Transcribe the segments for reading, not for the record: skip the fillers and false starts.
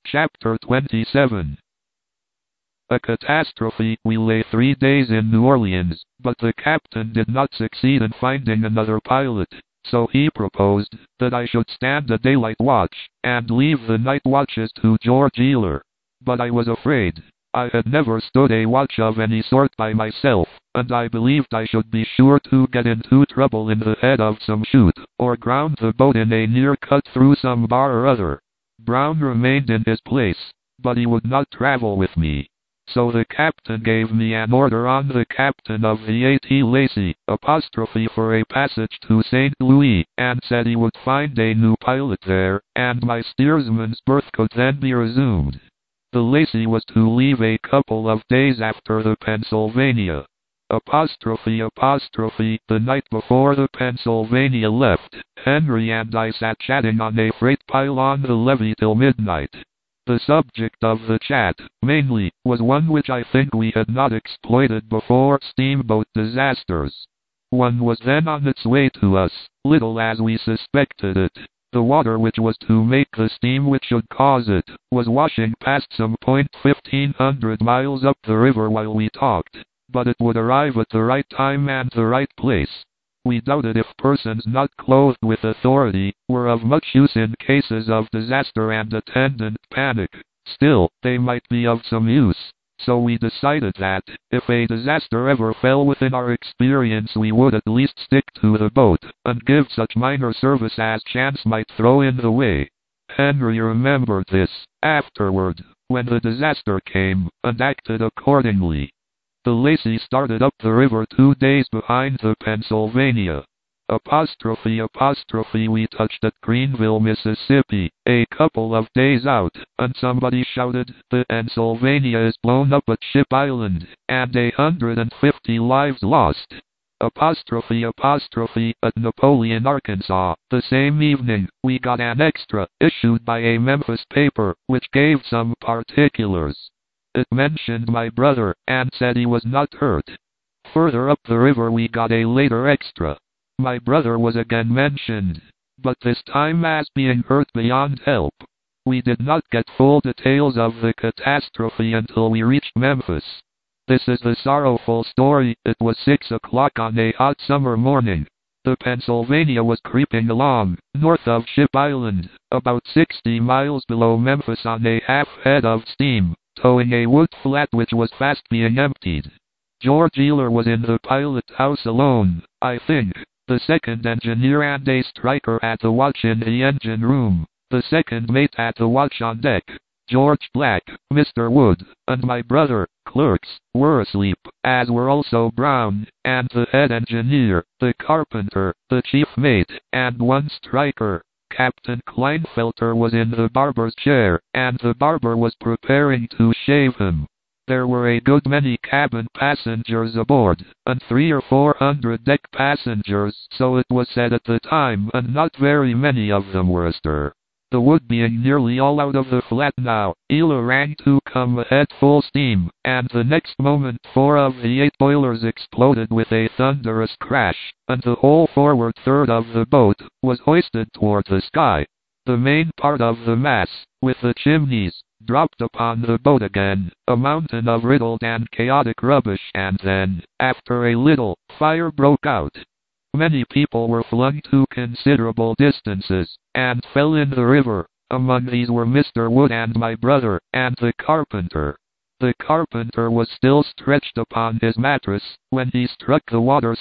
Chapter 27. A catastrophe. We lay 3 days in New Orleans, but the captain did not succeed in finding another pilot, so he proposed that I should stand a daylight watch, and leave the night watches to George Ealer. But I was afraid. I had never stood a watch of any sort by myself, and I believed I should be sure to get into trouble in the head of some chute, or ground the boat in a near cut through some bar or other. Brown remained in his place, but he would not travel with me. So the captain gave me an order on the captain of the A.T. Lacey, for a passage to St. Louis, and said he would find a new pilot there, and my steersman's berth could then be resumed. The Lacey was to leave a couple of days after the Pennsylvania. The night before the Pennsylvania left, Henry and I sat chatting on a freight pile on the levee till midnight. The subject of the chat, mainly, was one which I think we had not exploited before: steamboat disasters. One was then on its way to us, little as we suspected it. The water which was to make the steam which should cause it, was washing past some point 1,500 miles up the river while we talked, but it would arrive at the right time and the right place. We doubted if persons not clothed with authority were of much use in cases of disaster and attendant panic. Still, they might be of some use. So we decided that, if a disaster ever fell within our experience, we would at least stick to the boat, and give such minor service as chance might throw in the way. Henry remembered this, afterward, when the disaster came, and acted accordingly. The Lacey started up the river 2 days behind the Pennsylvania. We touched at Greenville, Mississippi, a couple of days out, and somebody shouted, "The Pennsylvania is blown up at Ship Island, and 150 lives lost." At Napoleon, Arkansas, the same evening, we got an extra, issued by a Memphis paper, which gave some particulars. It mentioned my brother, and said he was not hurt. Further up the river we got a later extra. My brother was again mentioned, but this time as being hurt beyond help. We did not get full details of the catastrophe until we reached Memphis. This is the sorrowful story. It was 6 o'clock on a hot summer morning. The Pennsylvania was creeping along, north of Ship Island, about 60 miles below Memphis on a half head of steam, towing a wood flat which was fast being emptied. George Ealer was in the pilot house alone, I think. The second engineer and a striker at the watch in the engine room. The second mate at the watch on deck, George Black, Mr. Wood, and my brother, clerks, were asleep, as were also Brown, and the head engineer, the carpenter, the chief mate, and one striker. Captain Kleinfelter was in the barber's chair, and the barber was preparing to shave him. There were a good many cabin passengers aboard, and 300 or 400 deck passengers, so it was said at the time, and not very many of them were astir. The wood being nearly all out of the flat now, Ealer rang to come ahead full steam, and the next moment 4 of the 8 boilers exploded with a thunderous crash, and the whole forward third of the boat was hoisted toward the sky. The main part of the mass, with the chimneys, dropped upon the boat again, a mountain of riddled and chaotic rubbish, and then, after a little, fire broke out. Many people were flung to considerable distances, and fell in the river. Among these were Mr. Wood and my brother, and the carpenter. The carpenter was still stretched upon his mattress, when he struck the water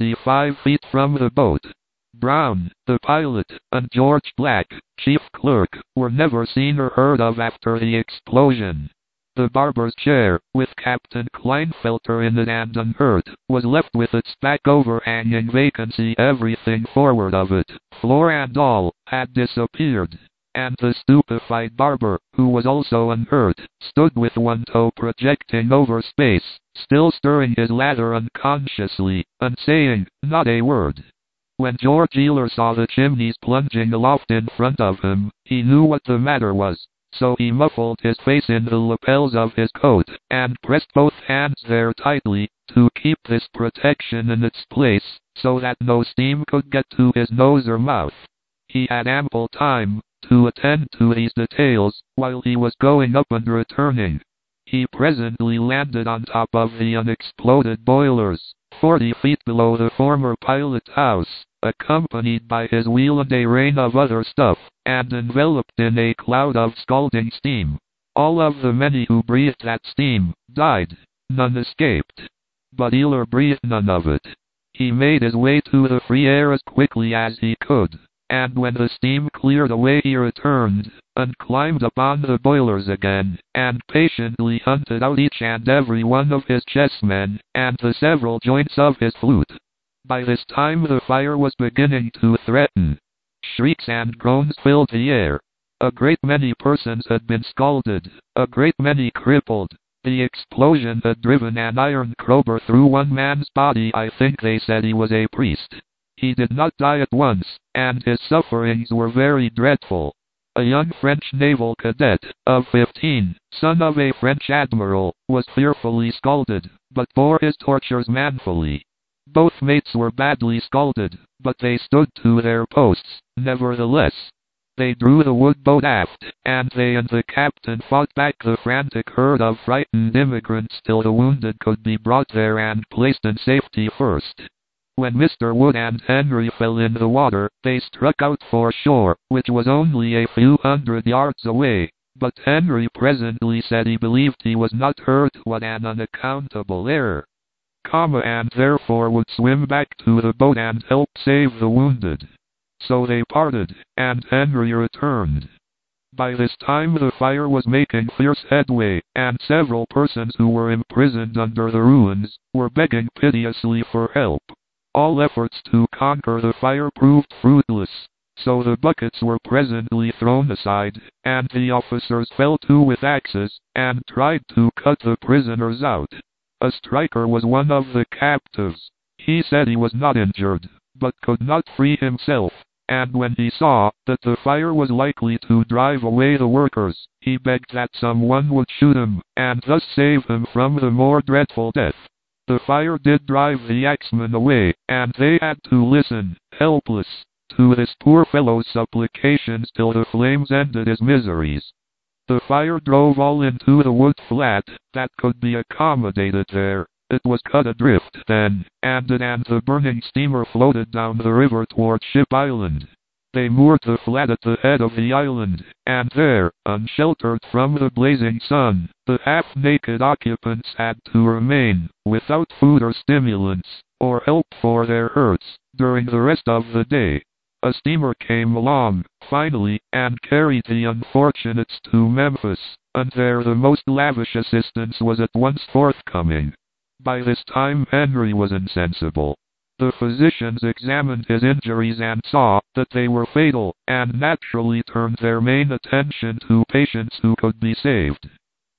75 feet from the boat. Brown, the pilot, and George Black, chief clerk, were never seen or heard of after the explosion. The barber's chair, with Captain Kleinfelter in it and unhurt, was left with its back overhanging vacancy. Everything forward of it, floor and all, had disappeared. And the stupefied barber, who was also unhurt, stood with one toe projecting over space, still stirring his lather unconsciously, and saying not a word. When George Ealer saw the chimneys plunging aloft in front of him, he knew what the matter was. So he muffled his face in the lapels of his coat, and pressed both hands there tightly, to keep this protection in its place, so that no steam could get to his nose or mouth. He had ample time, to attend to these details while he was going up and returning. He presently landed on top of the unexploded boilers, 40 feet below the former pilot house, accompanied by his wheel and a rain of other stuff, and enveloped in a cloud of scalding steam. All of the many who breathed that steam died. None escaped. But Eeyler breathed none of it. He made his way to the free air as quickly as he could, and when the steam cleared away he returned, and climbed upon the boilers again, and patiently hunted out each and every one of his chessmen, and the several joints of his flute. By this time the fire was beginning to threaten. Shrieks and groans filled the air. A great many persons had been scalded, a great many crippled. The explosion had driven an iron crowbar through one man's body. I think they said he was a priest. He did not die at once, and his sufferings were very dreadful. A young French naval cadet, of 15, son of a French admiral, was fearfully scalded, but bore his tortures manfully. Both mates were badly scalded, but they stood to their posts, nevertheless. They drew the wood boat aft, and they and the captain fought back the frantic herd of frightened immigrants till the wounded could be brought there and placed in safety first. When Mr. Wood and Henry fell in the water, they struck out for shore, which was only a few hundred yards away, but Henry presently said he believed he was not hurt. What an unaccountable error! And therefore would swim back to the boat and help save the wounded. So they parted, and Henry returned. By this time the fire was making fierce headway, and several persons who were imprisoned under the ruins were begging piteously for help. All efforts to conquer the fire proved fruitless, so the buckets were presently thrown aside, and the officers fell to with axes, and tried to cut the prisoners out. A striker was one of the captives. He said he was not injured, but could not free himself, and when he saw that the fire was likely to drive away the workers, he begged that someone would shoot him, and thus save him from the more dreadful death. The fire did drive the axemen away, and they had to listen, helpless, to this poor fellow's supplications till the flames ended his miseries. The fire drove all into the wood flat that could be accommodated there. It was cut adrift then, and the burning steamer floated down the river toward Ship Island. They moored the flat at the head of the island, and there, unsheltered from the blazing sun, the half-naked occupants had to remain, without food or stimulants, or help for their hurts, during the rest of the day. A steamer came along, finally, and carried the unfortunates to Memphis, and there the most lavish assistance was at once forthcoming. By this time Henry was insensible. The physicians examined his injuries and saw that they were fatal, and naturally turned their main attention to patients who could be saved.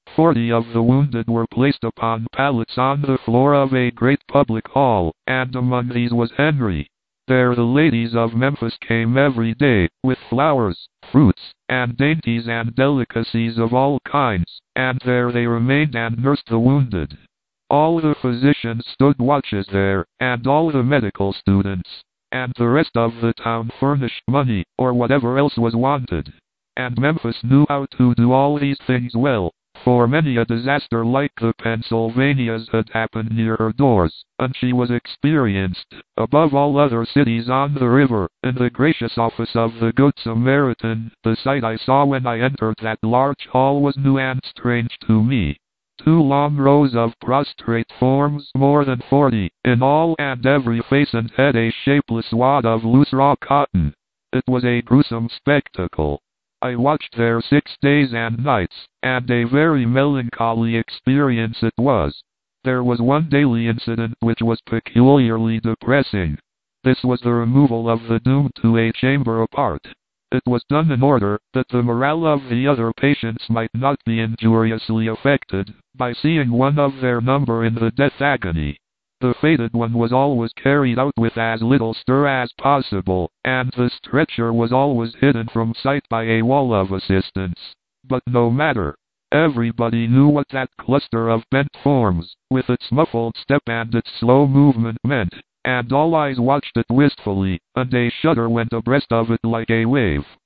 40 of the wounded were placed upon pallets on the floor of a great public hall, and among these was Henry. There the ladies of Memphis came every day, with flowers, fruits, and dainties and delicacies of all kinds, and there they remained and nursed the wounded. All the physicians stood watches there, and all the medical students, and the rest of the town furnished money, or whatever else was wanted. And Memphis knew how to do all these things well, for many a disaster like the Pennsylvania's had happened near her doors, and she was experienced, above all other cities on the river, in the gracious office of the Good Samaritan. The sight I saw when I entered that large hall was new and strange to me. 2 long rows of prostrate forms, more than 40, in all, and every face and head a shapeless wad of loose raw cotton. It was a gruesome spectacle. I watched there 6 days and nights, and a very melancholy experience it was. There was one daily incident which was peculiarly depressing. This was the removal of the doomed to a chamber apart. It was done in order that the morale of the other patients might not be injuriously affected by seeing one of their number in the death agony. The fated one was always carried out with as little stir as possible, and the stretcher was always hidden from sight by a wall of assistants. But no matter. Everybody knew what that cluster of bent forms, with its muffled step and its slow movement, meant, and all eyes watched it wistfully, and a shudder went abreast of it like a wave.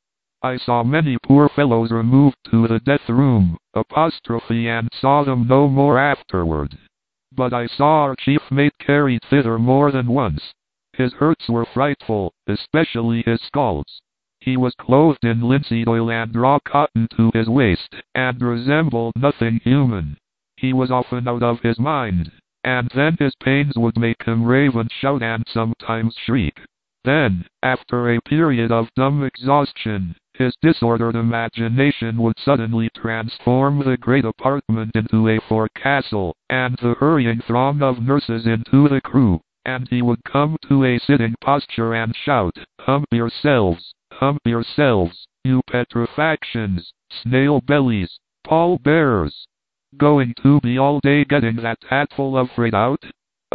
I saw many poor fellows removed to the death room, and saw them no more afterward. But I saw our chief mate carried thither more than once. His hurts were frightful, especially his scalds. He was clothed in linseed oil and raw cotton to his waist, and resembled nothing human. He was often out of his mind, and then his pains would make him rave and shout and sometimes shriek. Then, after a period of dumb exhaustion, his disordered imagination would suddenly transform the great apartment into a forecastle, and the hurrying throng of nurses into the crew, and he would come to a sitting posture and shout, hump yourselves, you petrifactions, snail bellies, pall-bearers. Going to be all day getting that hatful of freight out?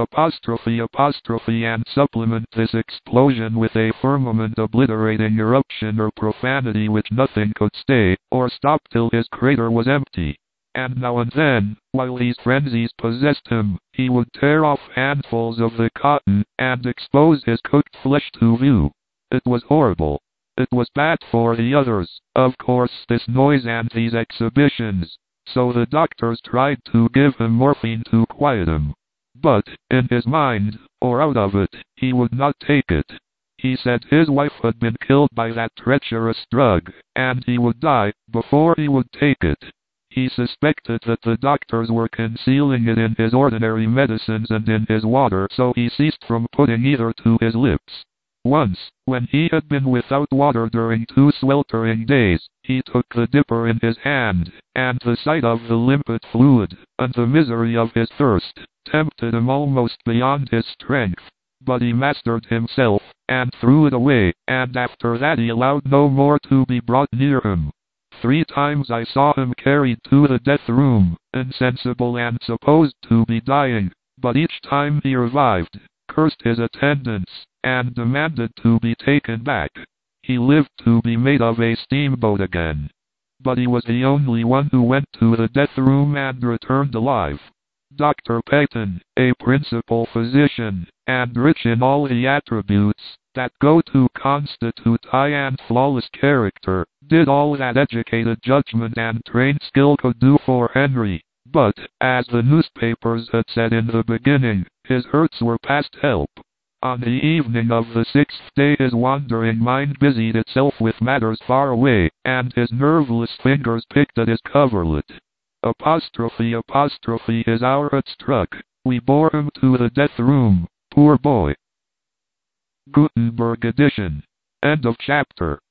And supplement this explosion with a firmament-obliterating eruption or profanity which nothing could stay, or stop till his crater was empty. And now and then, while these frenzies possessed him, he would tear off handfuls of the cotton, and expose his cooked flesh to view. It was horrible. It was bad for the others, of course, this noise and these exhibitions, so the doctors tried to give him morphine to quiet him. But, in his mind, or out of it, he would not take it. He said his wife had been killed by that treacherous drug, and he would die before he would take it. He suspected that the doctors were concealing it in his ordinary medicines and in his water, so he ceased from putting either to his lips. Once, when he had been without water during 2 sweltering days, he took the dipper in his hand, and the sight of the limpid fluid, and the misery of his thirst, tempted him almost beyond his strength. But he mastered himself, and threw it away, and after that he allowed no more to be brought near him. 3 times I saw him carried to the death room, insensible and supposed to be dying, but each time he revived, cursed his attendants, and demanded to be taken back. He lived to be made of a steamboat again. But he was the only one who went to the death room and returned alive. Dr. Peyton, a principal physician, and rich in all the attributes that go to constitute high and flawless character, did all that educated judgment and trained skill could do for Henry. But, as the newspapers had said in the beginning, his hurts were past help. On the evening of the 6th day his wandering mind busied itself with matters far away, and his nerveless fingers picked at his coverlet. His hour had struck. We bore him to the death room, poor boy. Gutenberg edition. End of chapter.